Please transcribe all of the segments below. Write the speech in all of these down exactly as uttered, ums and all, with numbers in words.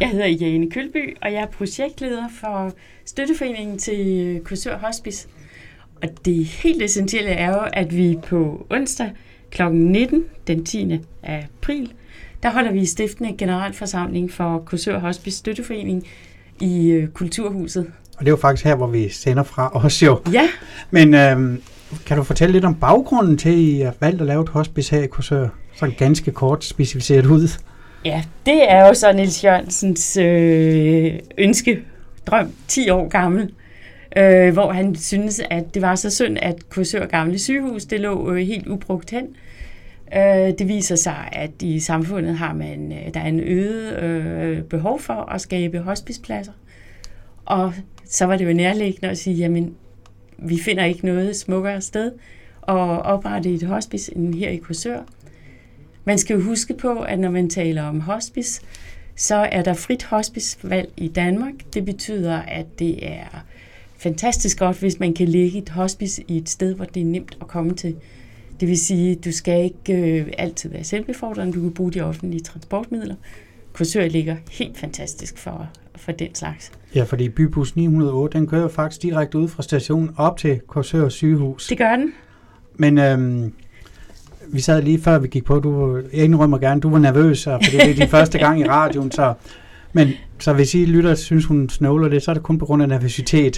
Jeg hedder Jane Kølby, og jeg er projektleder for Støtteforeningen til Korsør Hospice. Og det helt essentielle er jo, at vi på onsdag klokken nitten, den tiende april, der holder vi stiftende generalforsamling for Korsør Hospice Støtteforening i Kulturhuset. Og det er jo faktisk her, hvor vi sender fra os jo. Ja. Men øhm, kan du fortælle lidt om baggrunden til, at I har valgt at lave et hospice her i Korsør? Sådan ganske kort specificeret ud. Ja, det er jo så Niels Jørgensens øh, ønske, drøm, ti år gammel, øh, hvor han synes, at det var så synd, at Korsør Gamle Sygehus, det lå øh, helt ubrugt hen. Øh, det viser sig, at i samfundet har man, øh, der er en øget øh, behov for at skabe hospicepladser. Og så var det jo nærliggende at sige, jamen, vi finder ikke noget smukkere sted at oprette et hospice end her i Korsør. Man skal jo huske på, at når man taler om hospice, så er der frit hospicevalg i Danmark. Det betyder, at det er fantastisk godt, hvis man kan lægge et hospice i et sted, hvor det er nemt at komme til. Det vil sige, at du skal ikke øh, altid være selvbefordrende, du kan bruge de offentlige transportmidler. Korsør ligger helt fantastisk for, for den slags. Ja, fordi Bybus ni hundrede og otte, den kører faktisk direkte ud fra stationen op til Korsør Sygehus. Det gør den. Men øhm, vi sad lige før vi gik på, du, jeg indrømmer gerne, du var nervøs, fordi det er din første gang i radioen, så, men, så hvis I lytter, synes hun snøvler det, så er det kun på grund af nervøsitet.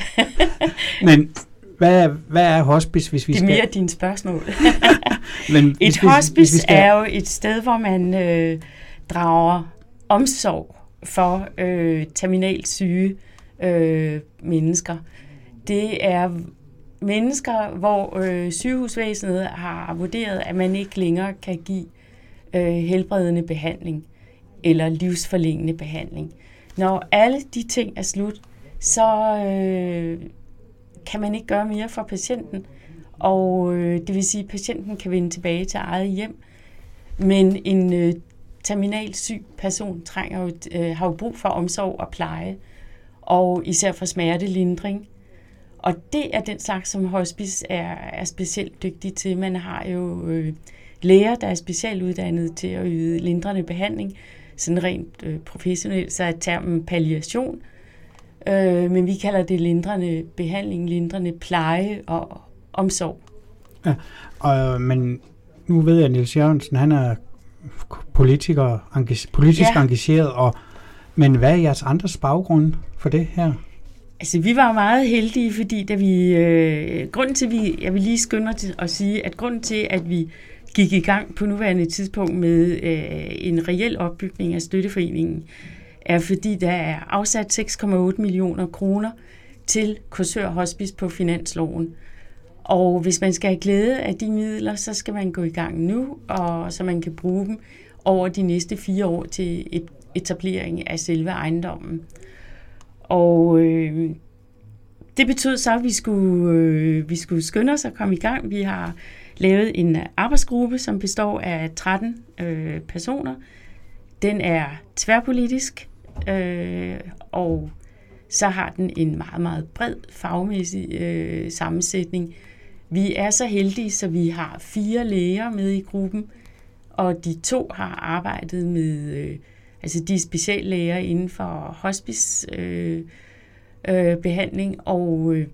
Men hvad, hvad er hospice, hvis vi skal... Det er mere dine spørgsmål. Men et hvis, hospice hvis vi skal... er jo et sted, hvor man øh, drager omsorg for øh, terminalt syge øh, mennesker. Det er mennesker, hvor øh, sygehusvæsenet har vurderet, at man ikke længere kan give øh, helbredende behandling eller livsforlængende behandling. Når alle de ting er slut, så øh, kan man ikke gøre mere for patienten, og øh, det vil sige, at patienten kan vende tilbage til eget hjem, men en øh, terminalt syg person trænger jo, øh, har jo brug for omsorg og pleje, og især for smertelindring. Og det er den slags, som hospice er, er specielt dygtig til. Man har jo øh, læger, der er specialuddannet til at yde lindrende behandling, sådan rent øh, professionelt, så er termen palliation, øh, men vi kalder det lindrende behandling, lindrende pleje og omsorg. Ja, og, men nu ved jeg, at Niels Jørgensen, han er politiker, engage, politisk ja. engageret, og, men hvad er jeres andres baggrund for det her? Altså, vi var meget heldige, fordi da vi, øh, grunden til, vi, jeg vil lige skynde mig til at sige, at grunden til, at vi gik i gang på nuværende tidspunkt med øh, en reel opbygning af støtteforeningen, er fordi der er afsat seks komma otte millioner kroner til Korsør Hospice på finansloven. Og hvis man skal have glæde af de midler, så skal man gå i gang nu, og så man kan bruge dem over de næste fire år til et, etablering af selve ejendommen. Og øh, det betød så, at vi skulle, øh, vi skulle skynde os at komme i gang. Vi har lavet en arbejdsgruppe, som består af tretten øh, personer. Den er tværpolitisk, øh, og så har den en meget, meget bred fagmæssig øh, sammensætning. Vi er så heldige, så vi har fire læger med i gruppen, og de to har arbejdet med... Øh, Altså de er speciallæger inden for hospice øh, øh, behandling, og øh,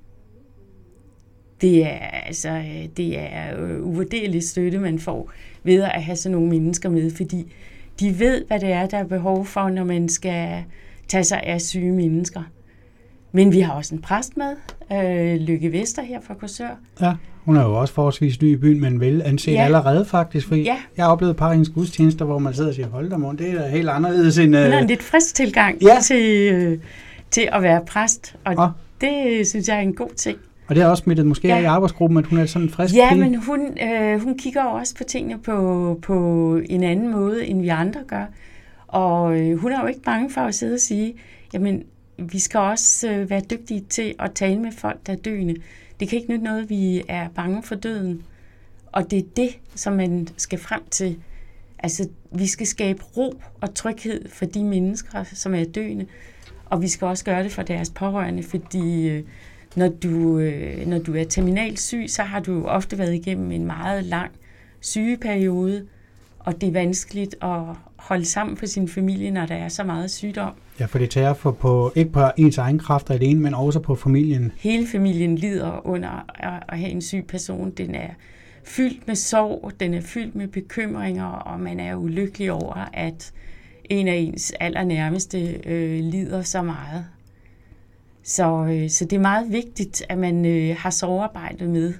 det er altså det er øh, uvurderlig støtte, man får ved at have sådan nogle mennesker med, fordi de ved, hvad det er, der er behov for, når man skal tage sig af syge mennesker. Men vi har også en præst med, øh, Lykke Vester her fra Korsør. Ja, hun er jo også forholdsvis ny i byen, men vel anset ja. allerede faktisk, fordi ja. jeg har oplevet et par af hendes gudstjenester, hvor man sidder og siger, hold da morgen, det er helt anderledes end... Hun har en lidt frisk tilgang ja. til, øh, til at være præst, og ja. det synes jeg er en god ting. Og det er også smittet måske ja. i arbejdsgruppen, at hun er sådan en frisk Ja, pige. men hun, øh, hun kigger jo også på tingene på, på en anden måde, end vi andre gør. Og øh, hun er jo ikke bange for at sidde og sige, jamen, vi skal også øh, være dygtige til at tale med folk, der er døende. Det kan ikke nytte noget, vi er bange for døden. Og det er det, som man skal frem til. Altså, vi skal skabe ro og tryghed for de mennesker, som er døende. Og vi skal også gøre det for deres pårørende, fordi øh, når, du, øh, når du er terminalt syg, så har du ofte været igennem en meget lang sygeperiode. og det er vanskeligt at holde sammen for sin familie, når der er så meget sygdom. Ja, for det tager for på, ikke på ens egen kræfter alene, men også på familien. Hele familien lider under at have en syg person. Den er fyldt med sorg, den er fyldt med bekymringer, og man er ulykkelig over, at en af ens allernærmeste øh, lider så meget. Så, øh, så det er meget vigtigt, at man øh, har sorgarbejdet med.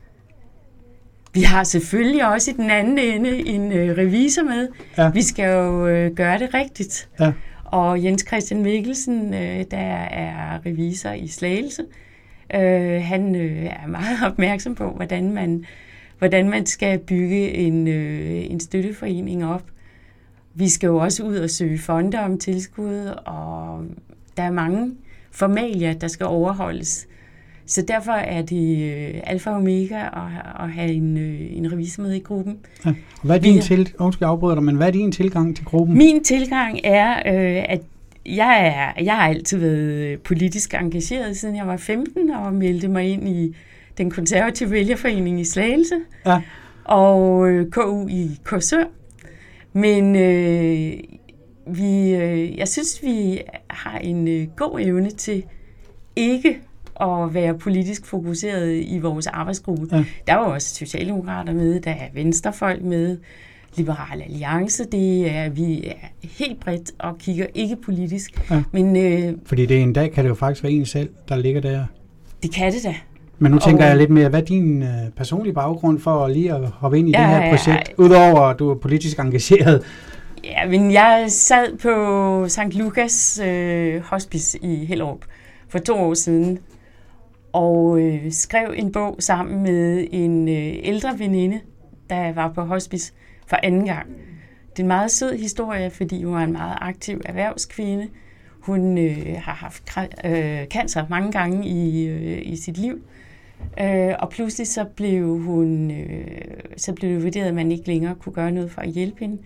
Vi har selvfølgelig også i den anden ende en øh, revisor med. Ja. Vi skal jo øh, gøre det rigtigt. Ja. Og Jens Christian Mikkelsen, øh, der er revisor i Slagelse, øh, han øh, er meget opmærksom på, hvordan man, hvordan man skal bygge en, øh, en støtteforening op. Vi skal jo også ud og søge fonde om tilskud, og der er mange formalier, der skal overholdes. Så derfor er det øh, alfa og omega at, at have en, øh, en revisor med i gruppen. Ja. Og hvad er din til, undskyld, afbryder dig, men hvad er din tilgang til gruppen? Min tilgang er, øh, at jeg, er, jeg har altid været politisk engageret, siden jeg var femten, og meldte mig ind i den konservative vælgerforening i Slagelse, ja. og øh, K U i Korsør. Men øh, vi, øh, jeg synes, vi har en øh, god evne til ikke at være politisk fokuseret i vores arbejdsgruppe. Ja. Der var også socialdemokrater med, der er venstrefolk med, Liberal Alliance, det er, vi er helt bredt og kigger ikke politisk. Ja. Men, øh, Fordi det en dag kan det jo faktisk være en selv, der ligger der. Det kan det da. Men nu tænker og, jeg lidt mere, hvad er din øh, personlige baggrund for lige at hoppe ind i ja, det her projekt, ja, udover at du er politisk engageret? Ja, men jeg sad på Sankt Lukas øh, Hospice i Hellerup for to år siden, og øh, skrev en bog sammen med en øh, ældre veninde, der var på hospice for anden gang. Det er en meget sød historie, fordi hun er en meget aktiv erhvervskvinde. Hun øh, har haft øh, cancer mange gange i, øh, i sit liv. Øh, og pludselig så blev hun øh, så blev det vurderet, at man ikke længere kunne gøre noget for at hjælpe hende.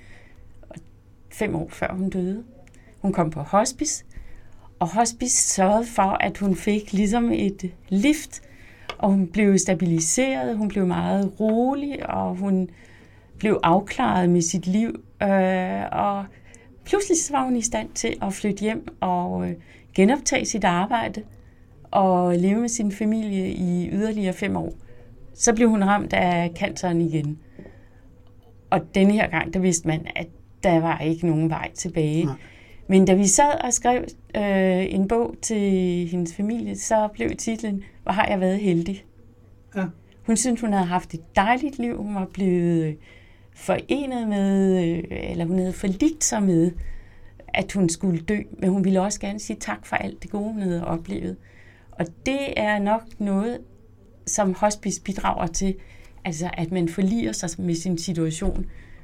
Fem år før hun døde. Hun kom på hospice, og hospice sørgede for, at hun fik ligesom et lift, og hun blev stabiliseret, hun blev meget rolig, og hun blev afklaret med sit liv. Øh, og pludselig så var hun i stand til at flytte hjem og øh, genoptage sit arbejde og leve med sin familie i yderligere fem år. Så blev hun ramt af canceren igen. Og denne her gang, der vidste man, at der var ikke nogen vej tilbage. Nej. Men da vi sad og skrev øh, en bog til hendes familie, så blev titlen, hvor har jeg været heldig? Ja. Hun syntes, hun havde haft et dejligt liv. Hun var blevet forenet med, eller hun havde forligt sig med, at hun skulle dø. Men hun ville også gerne sige tak for alt det gode, hun havde oplevet. Og det er nok noget, som hospice bidrager til, altså at man forliger sig med sin situation,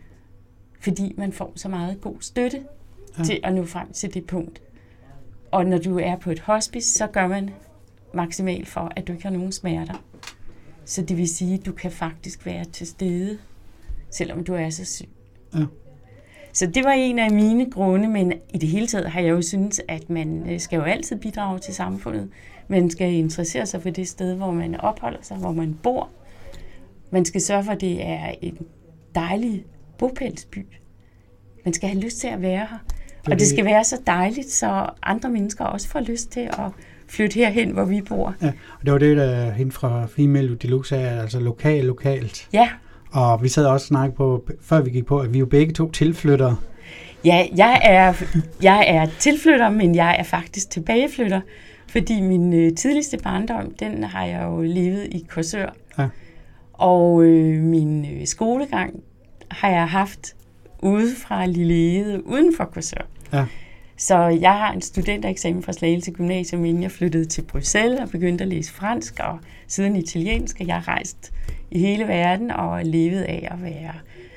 fordi man får så meget god støtte ja. til at nå frem til det punkt. Og når du er på et hospice, så gør man maksimalt for, at du ikke har nogen smerter. Så det vil sige, at du kan faktisk være til stede, selvom du er så syg. Ja. Så det var en af mine grunde, men i det hele taget har jeg jo syntes, at man skal jo altid bidrage til samfundet. Man skal interessere sig for det sted, hvor man opholder sig, hvor man bor. Man skal sørge for, at det er en dejlig bopælsby. Man skal have lyst til at være her. Det og det skal være så dejligt, så andre mennesker også får lyst til at flytte herhen, hvor vi bor. Ja, og det var det, der hende fra Female Deluxe er, altså lokal, lokalt. Ja. Og vi sad også og snakkede på, før vi gik på, at vi jo begge to tilflyttere. Ja, jeg er, jeg er tilflytter, men jeg er faktisk tilbageflytter, fordi min øh, tidligste barndom, den har jeg jo levet i Korsør. Ja. Og øh, min øh, skolegang har jeg haft ude fra Lille Ede, uden for Korsør. Ja. Så jeg har en studentereksamen fra Slagelse Gymnasium, inden jeg flyttede til Bruxelles og begyndte at læse fransk og siden italiensk. Jeg har rejst i hele verden og levet af at være,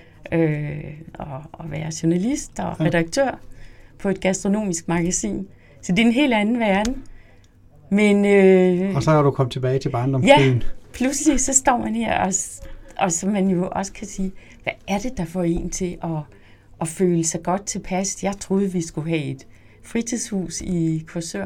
øh, og, og være journalist og redaktør på et gastronomisk magasin. Så det er en helt anden verden. Men, øh, og så er du kommet tilbage til barndomsbyen. Ja, pludselig så står man her, og, og så man jo også kan sige, hvad er det, der får en til at, at føle sig godt tilpas? Jeg troede, vi skulle have et fritidshus i Korsør,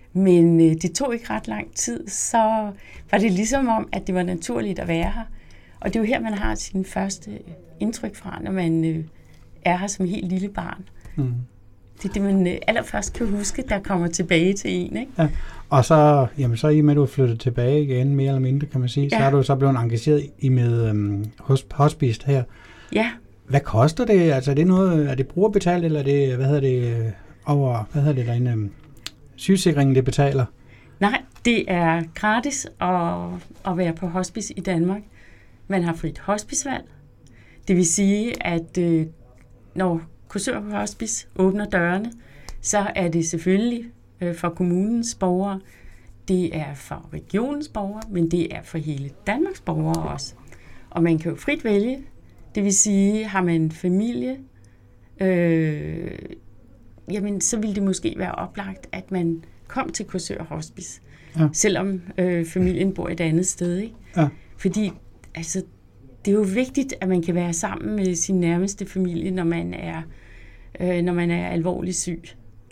men øh, det tog ikke ret lang tid, så var det ligesom om, at det var naturligt at være her. Og det er jo her, man har sin første indtryk fra, når man øh, er her som helt lille barn. Mm. Det er det, man øh, allerførst kan huske, der kommer tilbage til en, ikke? Ja. Og så, jamen, så i med, at du er flyttet tilbage igen, mere eller mindre, kan man sige, ja. Så er du så blevet engageret i med øhm, hospice her. Ja. Hvad koster det? Altså, er det noget, er det brugerbetalt, eller er det, hvad hedder det, over, hvad hedder det derinde, øhm, sygesikringen, det betaler? Nej, det er gratis at, at være på hospice i Danmark. Man har frit hospicevalg. Det vil sige, at øh, når Korsør Hospice åbner dørene, så er det selvfølgelig øh, for kommunens borgere, det er for regionens borgere, men det er for hele Danmarks borgere også. Og man kan jo frit vælge. Det vil sige, har man familie, øh, jamen så vil det måske være oplagt, at man kom til Korsør Hospice, ja. Selvom øh, familien bor et andet sted, ikke? Ja. Fordi altså, det er jo vigtigt, at man kan være sammen med sin nærmeste familie, når man er, øh, når man er alvorligt syg.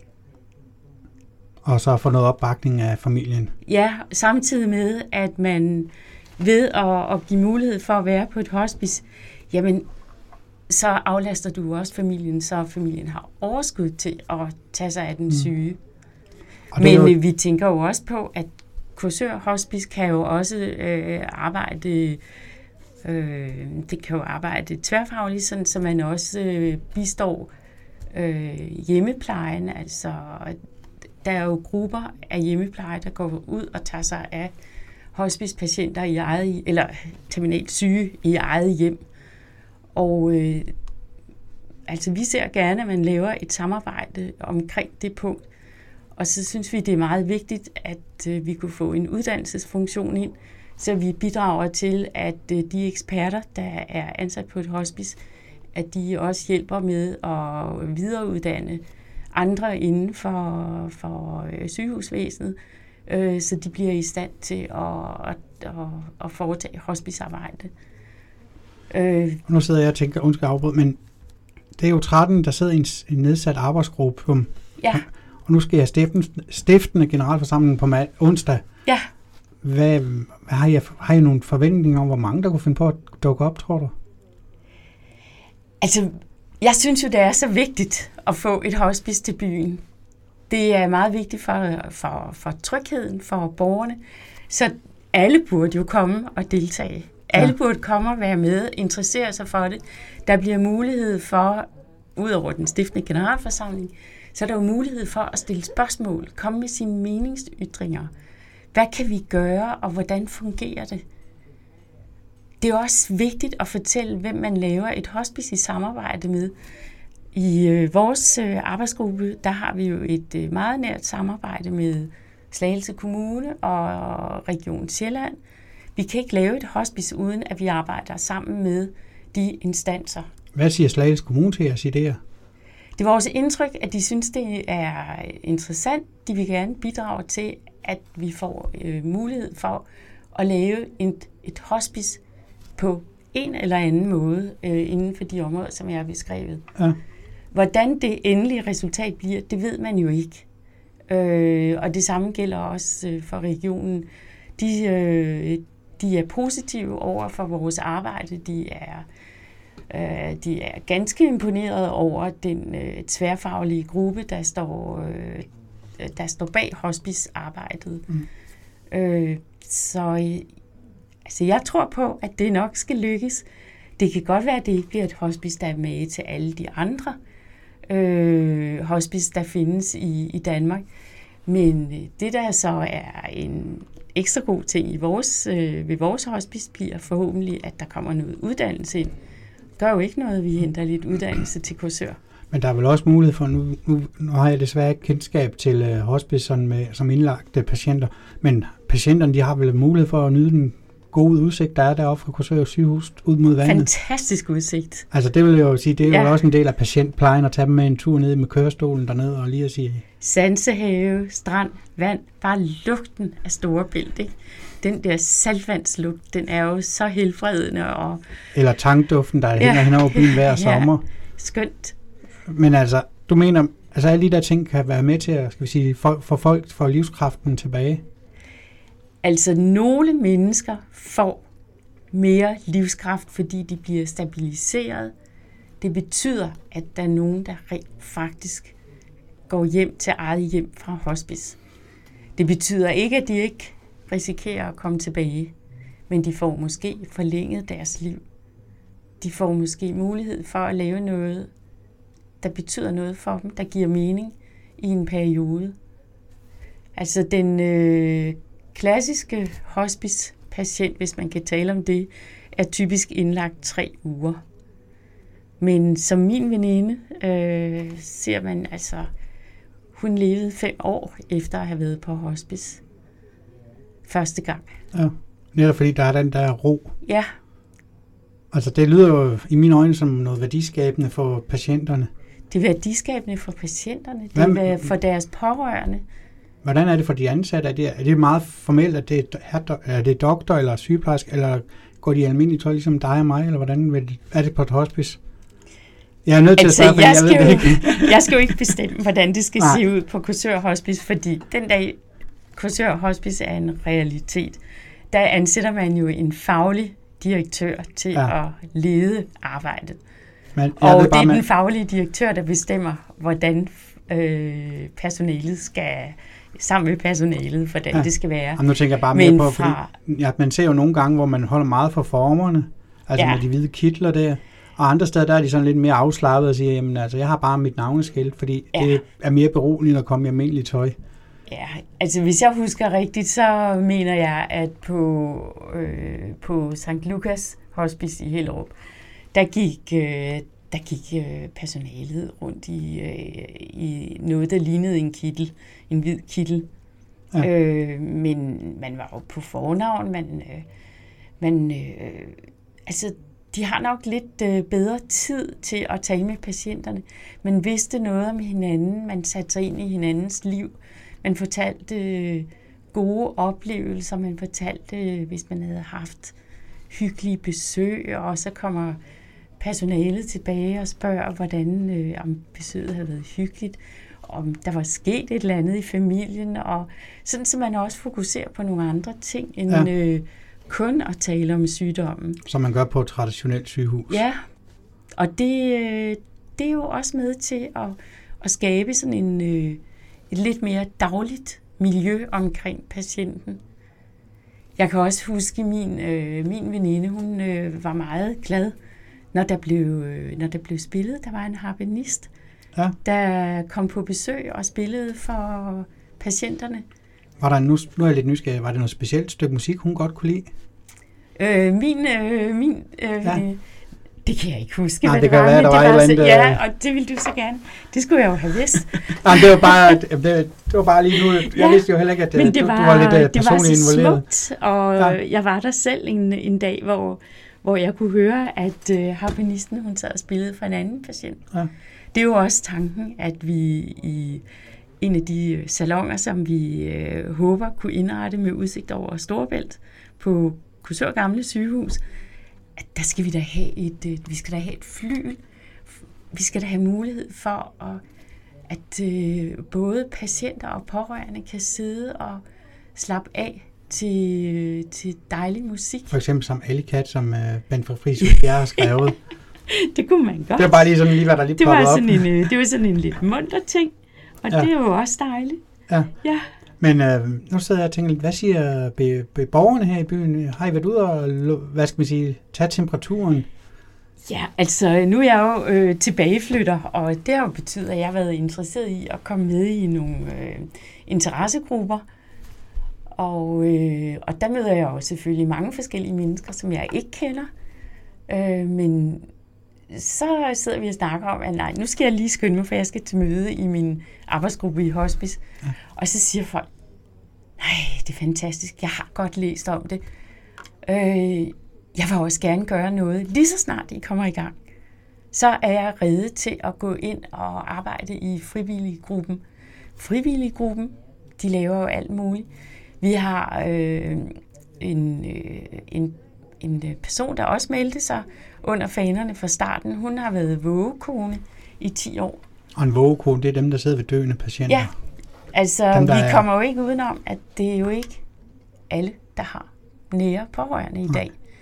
Og så få noget opbakning af familien. Ja, samtidig med, at man ved at, at give mulighed for at være på et hospice, jamen, så aflaster du også familien, så familien har overskud til at tage sig af den syge. Mm. Men jo... vi tænker jo også på, at Korsør Hospice kan jo også øh, arbejde, øh, det kan jo arbejde tværfagligt, sådan, så man også øh, bistår øh, hjemmeplejen. Altså, der er jo grupper af hjemmepleje, der går ud og tager sig af hospicepatienter i eget, eller terminalt syge i eget hjem. Og øh, altså, vi ser gerne, at man laver et samarbejde omkring det punkt. Og så synes vi, det er meget vigtigt, at øh, vi kunne få en uddannelsesfunktion ind, så vi bidrager til, at øh, de eksperter, der er ansat på et hospice, at de også hjælper med at videreuddanne andre inden for, for øh, sygehusvæsenet, øh, så de bliver i stand til at, at, at, at foretage hospicearbejde. Øh. Nu sidder jeg og tænker, undskyld afbrud, men det er jo tretten, der sidder i en, en nedsat arbejdsgruppe. Ja. Og nu skal jeg stiften, stiftende generalforsamling på ma- onsdag. Ja. Hvad, har, I, har I nogle forventninger om, hvor mange der kunne finde på at dukke op, tror du? Altså, jeg synes jo, det er så vigtigt at få et hospice til byen. Det er meget vigtigt for, for, for trygheden, for borgerne. Så alle burde jo komme og deltage. Alle ja. burde komme og være med, interessere sig for det. Der bliver mulighed for, ud over den stiftende generalforsamling, så er der jo mulighed for at stille spørgsmål, komme med sine meningsytringer. Hvad kan vi gøre, og hvordan fungerer det? Det er også vigtigt at fortælle, hvem man laver et hospice i samarbejde med. I øh, vores øh, arbejdsgruppe, der har vi jo et øh, meget nært samarbejde med Slagelse Kommune og Region Sjælland. Vi kan ikke lave et hospice, uden at vi arbejder sammen med de instanser. Hvad siger Slagelse Kommune til jeres idéer? Det er vores indtryk, at de synes, det er interessant. De vil gerne bidrage til, at vi får øh, mulighed for at lave et, et hospice på en eller anden måde øh, inden for de områder, som jeg har beskrevet. Ja. Hvordan det endelige resultat bliver, det ved man jo ikke. Øh, og det samme gælder også øh, for regionen. De, øh, de er positive over for vores arbejde. De er, øh, de er ganske imponeret over den øh, tværfaglige gruppe, der står, øh, der står bag hospicearbejdet. Mm. Øh, så øh, altså jeg tror på, at det nok skal lykkes. Det kan godt være, at det ikke bliver et hospice, der er med til alle de andre øh, hospice, der findes i, i Danmark. Men det, der så er en ekstra god ting i vores, øh, ved vores hospice, bliver forhåbentlig, at der kommer noget uddannelse ind. Det gør jo ikke noget, vi henter lidt uddannelse til Korsør. Men der er vel også mulighed for, nu, nu, nu har jeg desværre ikke kendskab til øh, hospice med, som indlagte patienter, men patienterne, de har vel mulighed for at nyde den gode udsigt, der er deroppe fra Korsør sygehus ud mod vandet. Fantastisk udsigt. Altså det vil jeg jo sige, det er ja. jo også en del af patientplejen at tage dem med en tur ned med kørestolen dernede og lige at sige... Sansehave, strand, vand, bare lugten af Storebælt, ikke? Den der saltvandslugt, den er jo så helbredende. Og... Eller tankduften, der ja. hænger hen over byen hver ja. sommer. Skønt. Men altså, du mener, altså alle de der ting kan være med til at, skal vi sige, for, for folk får livskraften tilbage? Altså, nogle mennesker får mere livskraft, fordi de bliver stabiliseret. Det betyder, at der er nogen, der rent faktisk går hjem til eget hjem fra hospice. Det betyder ikke, at de ikke risikerer at komme tilbage, men de får måske forlænget deres liv. De får måske mulighed for at lave noget, der betyder noget for dem, der giver mening i en periode. Altså den øh, klassiske hospice-patient, hvis man kan tale om det, er typisk indlagt tre uger. Men som min veninde øh, ser man altså, hun levede fem år efter at have været på hospice. Første gang. Ja, netop fordi der er den der ro. Ja. Altså det lyder jo i mine øjne som noget værdiskabende for patienterne. Det er værdiskabende for patienterne, det er for deres pårørende. Hvordan er det for de ansatte? Er det, er det meget formelt, at det er, er det doktor eller sygeplejerske, eller går de i almindelige tøj ligesom dig og mig, eller hvordan er det på et hospice? Jeg er nødt til altså, at spørge, jeg, jeg, skal ved jo, ikke. jeg skal jo ikke bestemme, hvordan det skal Nej. se ud på Korsør Hospice, fordi den dag Korsør Hospice er en realitet, der ansætter man jo en faglig direktør til ja. at lede arbejdet. Men, og det er den faglige direktør, der bestemmer, hvordan øh, personalet skal, sammen med personalet, hvordan ja. det skal være. Jamen, nu tænker jeg bare mere Men på, fra, fordi ja, man ser jo nogle gange, hvor man holder meget for formerne, altså ja. med de hvide kitler der, og andre steder, der er de sådan lidt mere afslappet og siger, jamen altså, jeg har bare mit navneskilt, fordi ja. det er mere beroligende at komme i almindeligt tøj. Ja, altså hvis jeg husker rigtigt, så mener jeg, at på, øh, på Sankt Lukas Hospice i Hellerup, der gik, øh, der gik øh, personalet rundt i, øh, i noget, der lignede en kittel, en hvid kittel. Ja. Øh, men man var jo på fornavn, man, øh, man øh, altså de har nok lidt øh, bedre tid til at tale med patienterne. Man vidste noget om hinanden, man satte sig ind i hinandens liv. Man fortalte øh, gode oplevelser, man fortalte, øh, hvis man havde haft hyggelige besøg, og så kommer personalet tilbage og spørger, hvordan øh, om besøget havde været hyggeligt, om der var sket et eller andet i familien, og sådan, så man også fokuserer på nogle andre ting, end ja. øh, kun at tale om sygdommen. Som man gør på et traditionelt sygehus. Ja, og det, øh, det er jo også med til at, at skabe sådan en... Øh, et lidt mere dagligt miljø omkring patienten. Jeg kan også huske, min øh, min veninde, hun øh, var meget glad, når der blev, øh, når der blev spillet. Der var en harpenist, ja. der kom på besøg og spillede for patienterne. Var der, nu, nu er jeg lidt nysgerrig, var det noget specielt stykke musik, hun godt kunne lide? Øh, min øh, min øh, ja. Det kan jeg ikke huske, Nej, hvad det, det var, være, men det var, var så, ja, og det ville du så gerne. Det skulle jeg jo have vidst. Nej, det var bare, det, det var bare lige nu, jeg ja, vidste jo heller ikke, at det, det, var, du, du var lidt personligt involveret. Det var så smukt, og ja. jeg var der selv en, en dag, hvor, hvor jeg kunne høre, at uh, harpenisten, hun sad og spillede for en anden patient. Ja. Det er jo også tanken, at vi i en af de salonger, som vi uh, håber kunne indrette med udsigt over Storebælt på Korsør Gamle Sygehus, at der skal vi da have et, et vi skal da have et flyl. Vi skal da have mulighed for at, at øh, både patienter og pårørende kan sidde og slappe af til, til dejlig musik. For eksempel som Alicat, som uh, Bent Friis har skrevet. Det kunne man godt. Det var bare lige sådan lige, hvad der lige det poppede var op. Sådan en, det var sådan en lidt munter ting, og ja. det er jo også dejligt. Ja. ja. Men øh, nu sidder jeg og tænker lidt, hvad siger be, be borgerne her i byen? Har I været ude og, hvad skal man sige, tage temperaturen? Ja, altså nu er jeg jo øh, tilbageflytter, og det har jo betydet, at jeg har været interesseret i at komme med i nogle øh, interessegrupper. Og, øh, og der møder jeg jo selvfølgelig mange forskellige mennesker, som jeg ikke kender. Øh, men så sidder vi og snakker om, at nej, nu skal jeg lige skynde mig, for jeg skal til møde i min arbejdsgruppe i hospice. Ja. Og så siger folk, nej, det er fantastisk, jeg har godt læst om det. Øh, jeg vil også gerne gøre noget. Lige så snart I kommer i gang, så er jeg rede til at gå ind og arbejde i frivilliggruppen. Frivilliggruppen, de laver jo alt muligt. Vi har øh, en, øh, en, en person, der også meldte sig under fanerne fra starten. Hun har været vågekone i ti år. Og en vågekone, det er dem, der sidder ved døende patienter? Ja, altså dem, vi er... kommer jo ikke udenom, at det er jo ikke alle, der har nære pårørende i dag.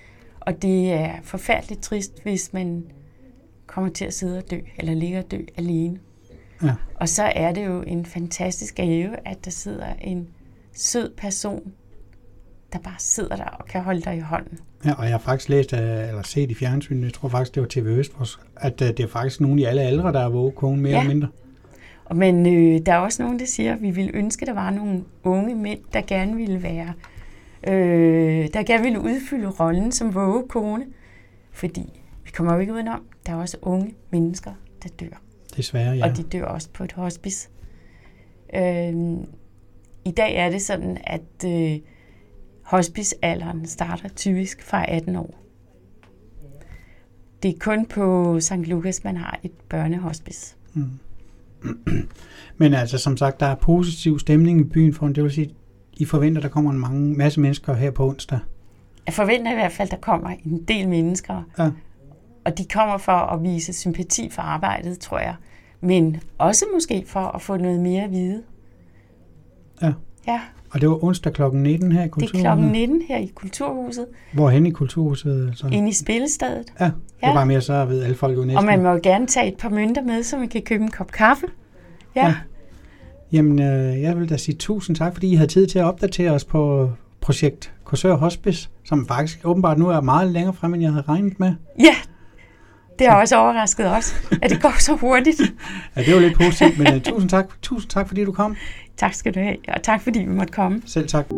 Og det er forfærdeligt trist, hvis man kommer til at sidde og dø, eller ligger og dø alene. Ja. Og så er det jo en fantastisk gave, at der sidder en sød person, der bare sidder der og kan holde dig i hånden. Ja, og jeg har faktisk læst, eller set i fjernsynet, jeg tror faktisk, det var T V Øst, at det er faktisk nogen i alle aldre, der er vågekonen mere ja. eller mindre. Men øh, der er også nogen, der siger, at vi ville ønske, at der var nogle unge mænd, der gerne ville være, øh, der gerne ville udfylde rollen som vågekone. Fordi vi kommer jo ikke udenom, der er også unge mennesker, der dør. Desværre, ja. Og de dør også på et hospice. Øh, I dag er det sådan, at øh, hospicealderen starter typisk fra atten år. Det er kun på Sankt Lukas, man har et børnehospice. Mm. Men altså, som sagt, der er positiv stemning i byen, for det vil sige, I forventer, der kommer en mange, masse mennesker her på onsdag. Jeg forventer i hvert fald, der kommer en del mennesker. Ja. Og de kommer for at vise sympati for arbejdet, tror jeg. Men også måske for at få noget mere at vide. Ja. Ja. Og det var onsdag klokken nitten her i Kulturhuset? Det er klokken nitten her i Kulturhuset. Hvorhen i Kulturhuset? Så? Inde i spillestedet. Ja, det ja. var mere så ved alle folk jo næsten. Og man må jo gerne tage et par mønter med, så man kan købe en kop kaffe. Ja. ja. Jamen, øh, jeg vil da sige tusind tak, fordi I havde tid til at opdatere os på projekt Korsør Hospice, som faktisk åbenbart nu er meget længere frem, end jeg havde regnet med. Ja, det har også overrasket os, at det går så hurtigt. Ja, det var lidt positivt, men uh, tusind tak, tusind tak, fordi du kom. Tak skal du have, og tak fordi vi måtte komme. Selv tak.